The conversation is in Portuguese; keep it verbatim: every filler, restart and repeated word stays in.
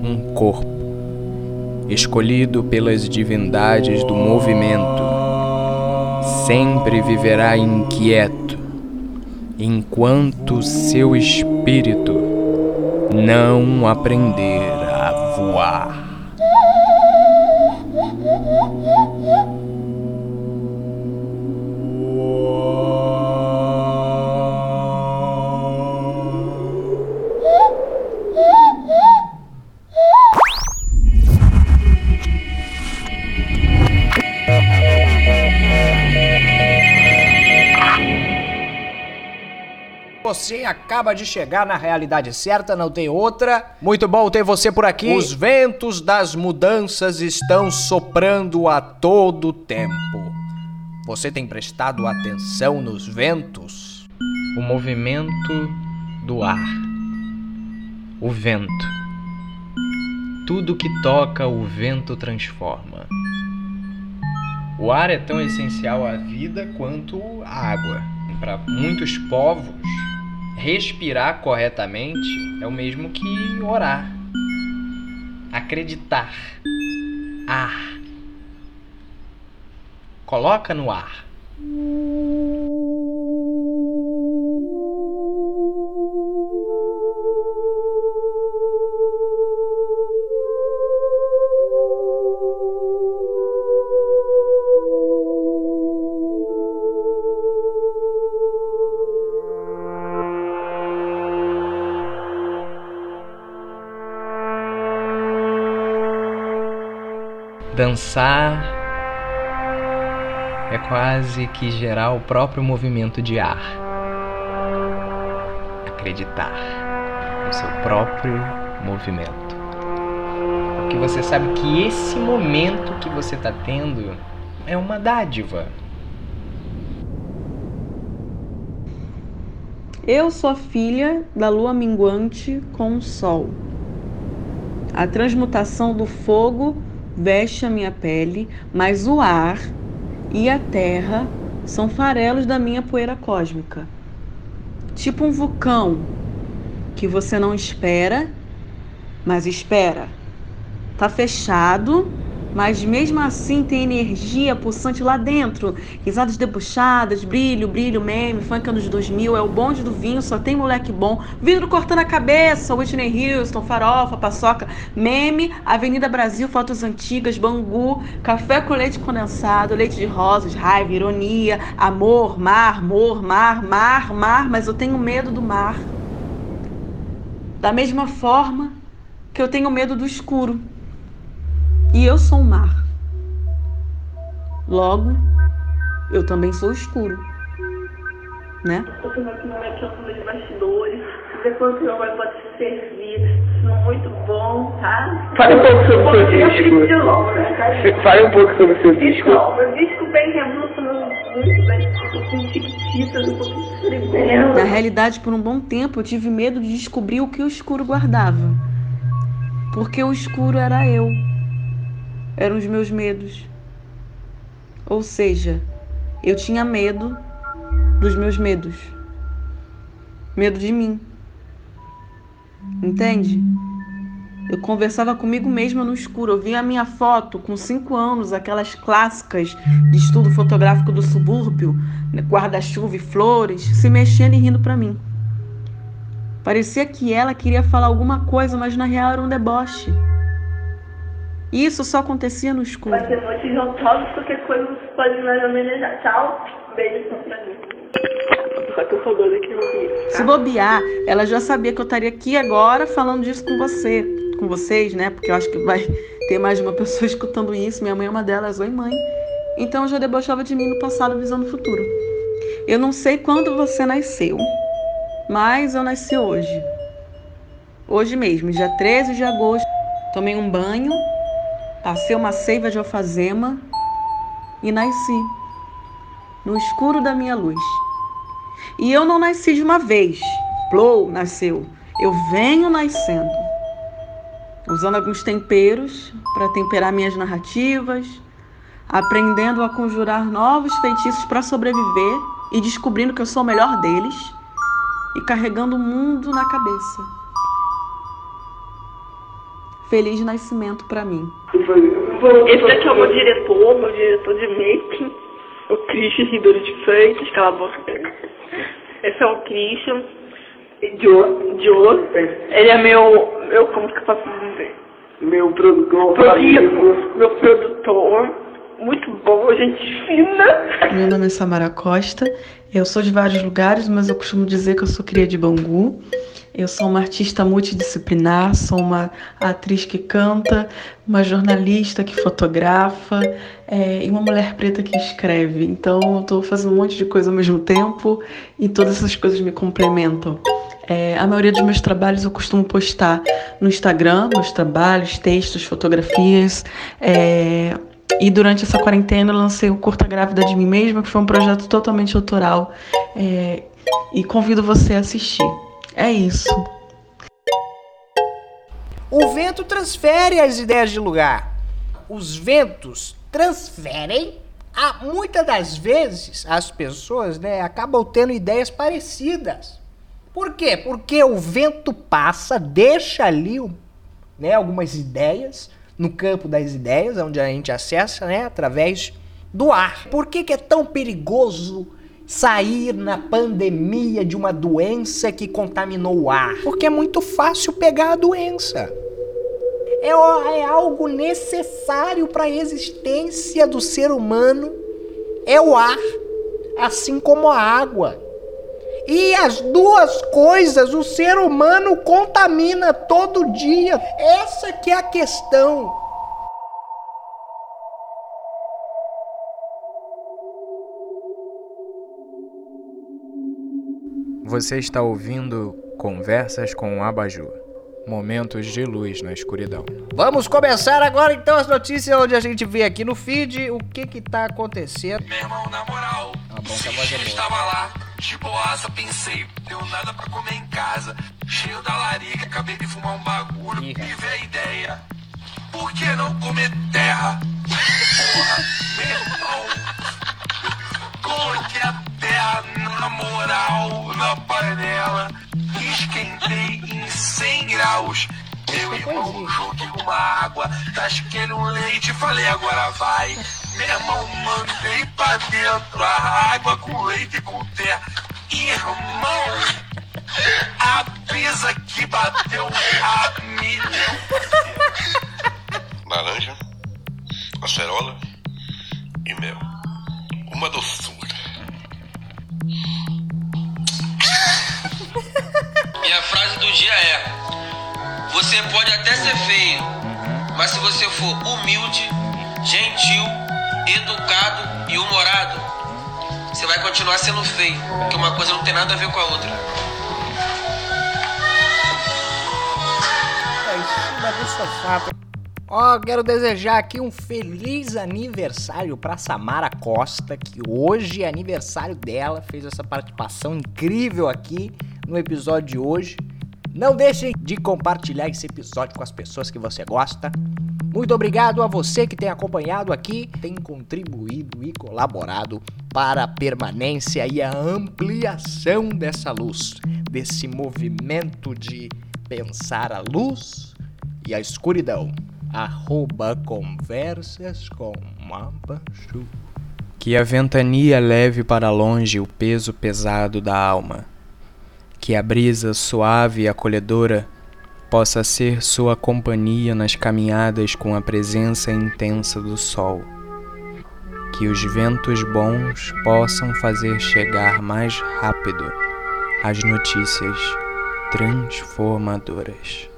um corpo, escolhido pelas divindades do movimento, sempre viverá inquieto, enquanto seu espírito não aprender a voar. Você acaba de chegar na realidade certa, não tem outra. Muito bom ter você por aqui. Os ventos das mudanças estão soprando a todo tempo. Você tem prestado atenção nos ventos? O movimento do ar. O vento. Tudo que toca, o vento transforma. O ar é tão essencial à vida quanto a água. Para muitos povos, respirar corretamente é o mesmo que orar. Acreditar. Ar. Coloca no ar. Dançar é quase que gerar o próprio movimento de ar. Acreditar no seu próprio movimento. Porque você sabe que esse momento que você está tendo é uma dádiva. Eu sou filha da lua minguante com o sol. A transmutação do fogo veste a minha pele, mas o ar e a terra são farelos da minha poeira cósmica. Tipo um vulcão que você não espera, mas espera. Tá fechado, mas mesmo assim tem energia pulsante lá dentro. Risadas debochadas, brilho, brilho, meme, funk anos dois mil, é o bonde do vinho, só tem moleque bom. Vidro cortando a cabeça, Whitney Houston, farofa, paçoca, meme, Avenida Brasil, fotos antigas, Bangu, café com leite condensado, leite de rosas, raiva, ironia, amor, mar, amor, mar, mar, mar, mas eu tenho medo do mar. Da mesma forma que eu tenho medo do escuro. E eu sou o mar. Logo, eu também sou escuro. Né? Eu tenho aqui um momento de bastidores. Depois que meu pai pode se servir. Isso é muito bom, tá? Fale um pouco sobre o seu disco. Fale um pouco sobre o seu disco. Não, meu disco bem revoluto, muito bem. Eu sou chiquitita, eu sou tremenda. Na realidade, por um bom tempo, eu tive medo de descobrir o que o escuro guardava. Porque o escuro era eu. Eram os meus medos. Ou seja, eu tinha medo dos meus medos. Medo de mim. Entende? Eu conversava comigo mesma no escuro. Eu via a minha foto com cinco anos, aquelas clássicas de estudo fotográfico do subúrbio, guarda-chuva e flores, se mexendo e rindo pra mim. Parecia que ela queria falar alguma coisa, mas na real era um deboche. E isso só acontecia no escuro. Vai ter noite de autógrafo, qualquer coisa você pode ir lá me homenagear. Tchau, beijo só pra mim. Só que eu sou doida que não vi. Se bobear, ela já sabia que eu estaria aqui agora falando disso com você, com vocês, né? Porque eu acho que vai ter mais de uma pessoa escutando isso. Minha mãe é uma delas. Oi, mãe. Então eu já debochava de mim no passado, visando o futuro. Eu não sei quando você nasceu, mas eu nasci hoje. Hoje mesmo, dia treze de agosto. Tomei um banho, passei uma seiva de alfazema e nasci no escuro da minha luz. E eu não nasci de uma vez. Plou nasceu. Eu venho nascendo, usando alguns temperos para temperar minhas narrativas, aprendendo a conjurar novos feitiços para sobreviver e descobrindo que eu sou o melhor deles e carregando o mundo na cabeça. feliz nascimento pra mim. Esse daqui é o meu diretor, meu diretor de make, o Christian Ribeiro de Freitas, cala a boca. Esse é o Christian. Joe. Joe. Ele é meu, meu, como que eu posso dizer? Meu produtor. Produtor. Meu produtor. Muito bom, gente fina. Meu nome é Samara Costa, eu sou de vários lugares, mas eu costumo dizer que eu sou cria de Bangu. Eu sou uma artista multidisciplinar, sou uma atriz que canta, uma jornalista que fotografa é, e uma mulher preta que escreve. Então eu estou fazendo um monte de coisa ao mesmo tempo e todas essas coisas me complementam. É, a maioria dos meus trabalhos eu costumo postar no Instagram, meus trabalhos, textos, fotografias. É, E durante essa quarentena eu lancei o Curta Grávida de Mim Mesma, que foi um projeto totalmente autoral. É, e convido você a assistir. É isso. O vento transfere as ideias de lugar. Os ventos transferem. Ah, muitas das vezes as pessoas, né, acabam tendo ideias parecidas. Por quê? Porque o vento passa, deixa ali, né, algumas ideias no campo das ideias, onde a gente acessa, né, através do ar. Por que que é tão perigoso sair na pandemia de uma doença que contaminou o ar? Porque é muito fácil pegar a doença. É, é algo necessário para a existência do ser humano, é o ar, assim como a água. E as duas coisas o ser humano contamina todo dia. Essa que é a questão. Você está ouvindo Conversas com o Abajur. Momentos de luz na escuridão. Vamos começar agora então as notícias, onde a gente vê aqui no feed o que que tá acontecendo. Meu irmão, na moral, Ah, bom, se que a voz é eu boa. estava lá, de boaça, pensei, deu nada pra comer em casa, cheio da larica, acabei de fumar um bagulho, Ih, e veio a ideia, por que não comer terra? Porra, meu irmão, coloquei a terra na moral, na panela, esquentei em cem graus. Meu irmão, joguei uma água, tasquei um leite, falei agora vai. Meu irmão, mandei pra dentro a água com leite e com terra. Irmão, a brisa que bateu a milhão. Laranja, acerola e mel. Uma doçura. E a frase do dia é: você pode até ser feio, mas se você for humilde, gentil, educado e humorado, você vai continuar sendo feio, porque uma coisa não tem nada a ver com a outra. É em cima do sofá. Ó, quero desejar aqui um feliz aniversário pra Samara Costa, que hoje é aniversário dela, fez essa participação incrível aqui no episódio de hoje. Não deixem de compartilhar esse episódio com as pessoas que você gosta. Muito obrigado a você que tem acompanhado aqui, tem contribuído e colaborado para a permanência e a ampliação dessa luz, desse movimento de pensar a luz e a escuridão. Arroba Conversas com Abajur. Que a ventania leve para longe o peso pesado da alma. Que a brisa suave e acolhedora possa ser sua companhia nas caminhadas com a presença intensa do sol. Que os ventos bons possam fazer chegar mais rápido as notícias transformadoras.